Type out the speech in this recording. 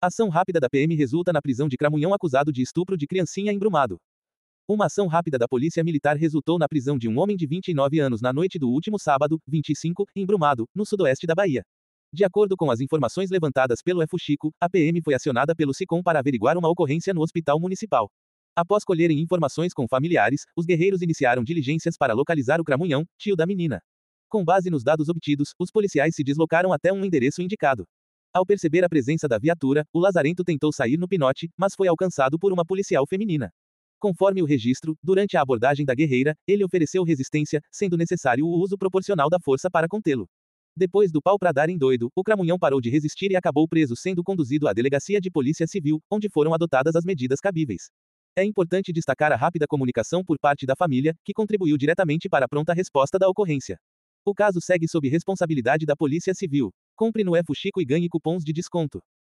Ação rápida da PM resulta na prisão de cramunhão acusado de estupro de criancinha em Brumado. Uma ação rápida da Polícia Militar resultou na prisão de um homem de 29 anos na noite do último sábado, 25, em Brumado, no sudoeste da Bahia. De acordo com as informações levantadas pelo Fuxico, a PM foi acionada pelo SICOM para averiguar uma ocorrência no hospital municipal. Após colherem informações com familiares, os guerreiros iniciaram diligências para localizar o cramunhão, tio da menina. Com base nos dados obtidos, os policiais se deslocaram até um endereço indicado. Ao perceber a presença da viatura, o lazarento tentou sair no pinote, mas foi alcançado por uma policial feminina. Conforme o registro, durante a abordagem da guerreira, ele ofereceu resistência, sendo necessário o uso proporcional da força para contê-lo. Depois do pau pra dar em doido, o cramunhão parou de resistir e acabou preso, sendo conduzido à delegacia de polícia civil, onde foram adotadas as medidas cabíveis. É importante destacar a rápida comunicação por parte da família, que contribuiu diretamente para a pronta resposta da ocorrência. O caso segue sob responsabilidade da Polícia Civil. Compre no Fuxico e ganhe cupons de desconto.